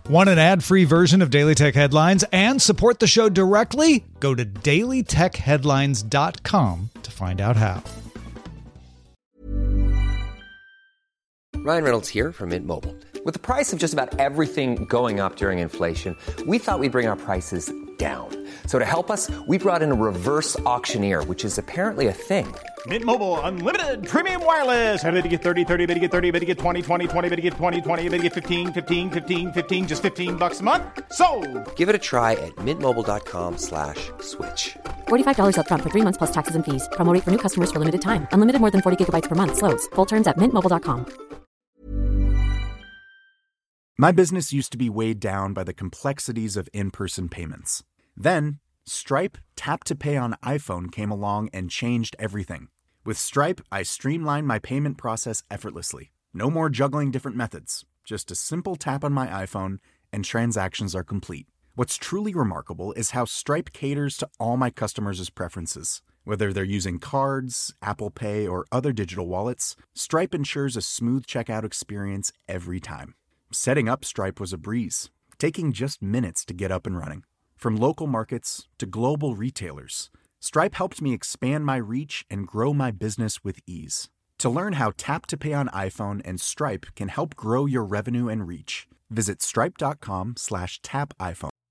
Want an ad-free version of Daily Tech Headlines and support the show directly? Go to dailytechheadlines.com to find out how. Ryan Reynolds here from Mint Mobile. With the price of just about everything going up during inflation, we thought we'd bring our prices down. So to help us, we brought in a reverse auctioneer, which is apparently a thing. Mint Mobile Unlimited Premium Wireless. How to get 30, 30, bit to get 30, bit to get 20, 20, 20, bit to get 20, 20, bit to get 15, 15, 15, 15, just $15 a month? Sold! Give it a try at mintmobile.com/switch. $45 up front for 3 months plus taxes and fees. Promo rate for new customers for limited time. Unlimited more than 40 gigabytes per month. Slows full terms at mintmobile.com. My business used to be weighed down by the complexities of in-person payments. Then, Stripe Tap to Pay on iPhone came along and changed everything. With Stripe, I streamlined my payment process effortlessly. No more juggling different methods. Just a simple tap on my iPhone and transactions are complete. What's truly remarkable is how Stripe caters to all my customers' preferences. Whether they're using cards, Apple Pay, or other digital wallets, Stripe ensures a smooth checkout experience every time. Setting up Stripe was a breeze, taking just minutes to get up and running. From local markets to global retailers, Stripe helped me expand my reach and grow my business with ease. To learn how Tap to Pay on iPhone and Stripe can help grow your revenue and reach, visit stripe.com/tapiphone.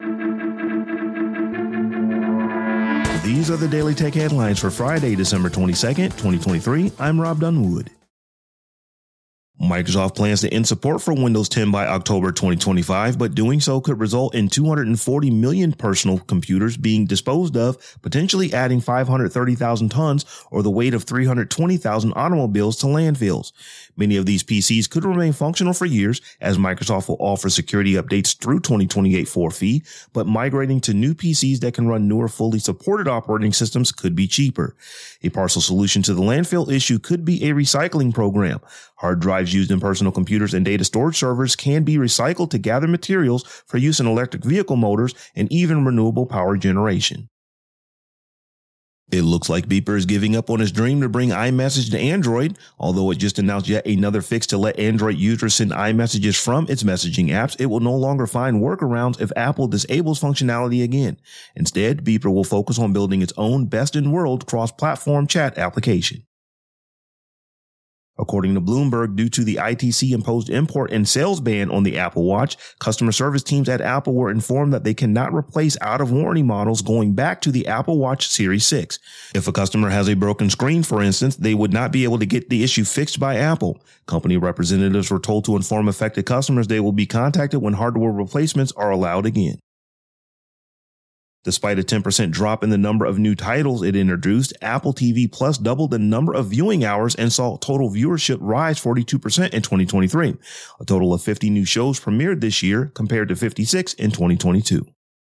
These are the Daily Tech Headlines for Friday, December 22nd, 2023. I'm Rob Dunwood. Microsoft plans to end support for Windows 10 by October 2025, but doing so could result in 240 million personal computers being disposed of, potentially adding 530,000 tons or the weight of 320,000 automobiles to landfills. Many of these PCs could remain functional for years, as Microsoft will offer security updates through 2028 for a fee, but migrating to new PCs that can run newer fully supported operating systems could be cheaper. A partial solution to the landfill issue could be a recycling program. Hard drives used in personal computers and data storage servers can be recycled to gather materials for use in electric vehicle motors and even renewable power generation. It looks like Beeper is giving up on his dream to bring iMessage to Android. Although it just announced yet another fix to let Android users send iMessages from its messaging apps, it will no longer find workarounds if Apple disables functionality again. Instead, Beeper will focus on building its own best-in-world cross-platform chat application. According to Bloomberg, due to the ITC-imposed import and sales ban on the Apple Watch, customer service teams at Apple were informed that they cannot replace out-of-warranty models going back to the Apple Watch Series 6. If a customer has a broken screen, for instance, they would not be able to get the issue fixed by Apple. Company representatives were told to inform affected customers they will be contacted when hardware replacements are allowed again. Despite a 10% drop in the number of new titles it introduced, Apple TV Plus doubled the number of viewing hours and saw total viewership rise 42% in 2023. A total of 50 new shows premiered this year compared to 56 in 2022.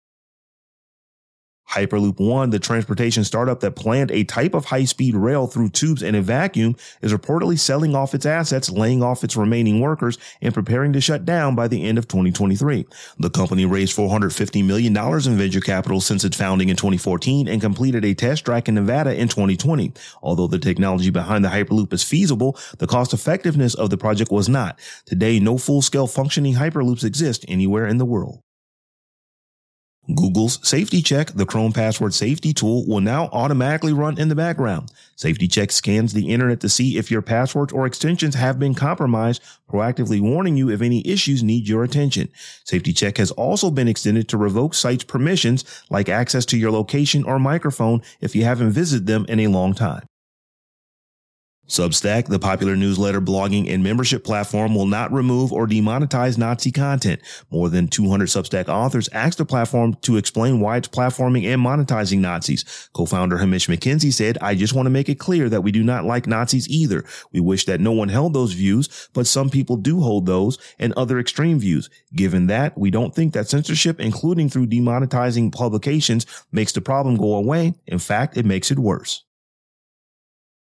Hyperloop One, the transportation startup that planned a type of high-speed rail through tubes in a vacuum, is reportedly selling off its assets, laying off its remaining workers, and preparing to shut down by the end of 2023. The company raised $450 million in venture capital since its founding in 2014 and completed a test track in Nevada in 2020. Although the technology behind the Hyperloop is feasible, the cost-effectiveness of the project was not. Today, no full-scale functioning Hyperloops exist anywhere in the world. Google's Safety Check, the Chrome password safety tool, will now automatically run in the background. Safety Check scans the internet to see if your passwords or extensions have been compromised, proactively warning you if any issues need your attention. Safety Check has also been extended to revoke sites' permissions, like access to your location or microphone if you haven't visited them in a long time. Substack, the popular newsletter, blogging, and membership platform, will not remove or demonetize Nazi content. More than 200 Substack authors asked the platform to explain why it's platforming and monetizing Nazis. Co-founder Hamish McKenzie said, "I just want to make it clear that we do not like Nazis either. We wish that no one held those views, but some people do hold those and other extreme views. Given that, we don't think that censorship, including through demonetizing publications, makes the problem go away. In fact, it makes it worse."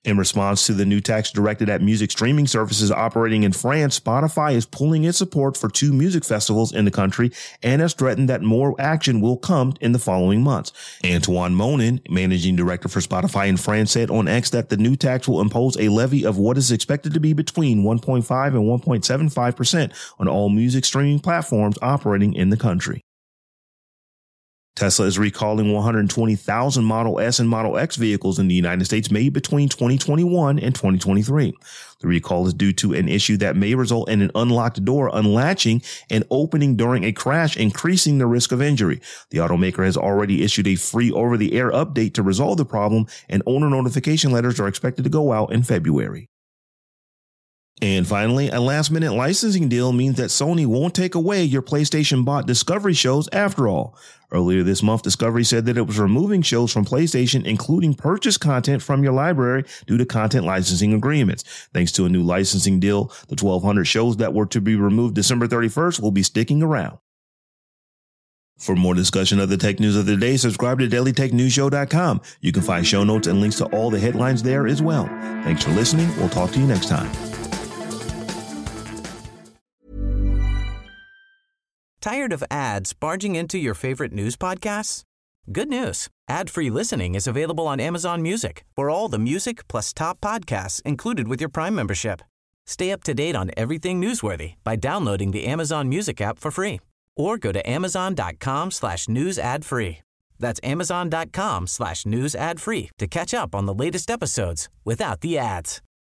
In response to the new tax directed at music streaming services operating in France, Spotify is pulling its support for 2 music festivals in the country and has threatened that more action will come in the following months. Antoine Monin, managing director for Spotify in France, said on X that the new tax will impose a levy of what is expected to be between 1.5 and 1.75% on all music streaming platforms operating in the country. Tesla is recalling 120,000 Model S and Model X vehicles in the United States made between 2021 and 2023. The recall is due to an issue that may result in an unlocked door unlatching and opening during a crash, increasing the risk of injury. The automaker has already issued a free over-the-air update to resolve the problem, and owner notification letters are expected to go out in February. And finally, a last-minute licensing deal means that Sony won't take away your PlayStation-bought Discovery shows after all. Earlier this month, Discovery said that it was removing shows from PlayStation, including purchased content from your library, due to content licensing agreements. Thanks to a new licensing deal, the 1,200 shows that were to be removed December 31st will be sticking around. For more discussion of the tech news of the day, subscribe to dailytechnewsshow.com. You can find show notes and links to all the headlines there as well. Thanks for listening. We'll talk to you next time. Tired of ads barging into your favorite news podcasts? Good news. Ad-free listening is available on Amazon Music for all the music plus top podcasts included with your Prime membership. Stay up to date on everything newsworthy by downloading the Amazon Music app for free or go to amazon.com/news ad free. That's amazon.com/news ad free to catch up on the latest episodes without the ads.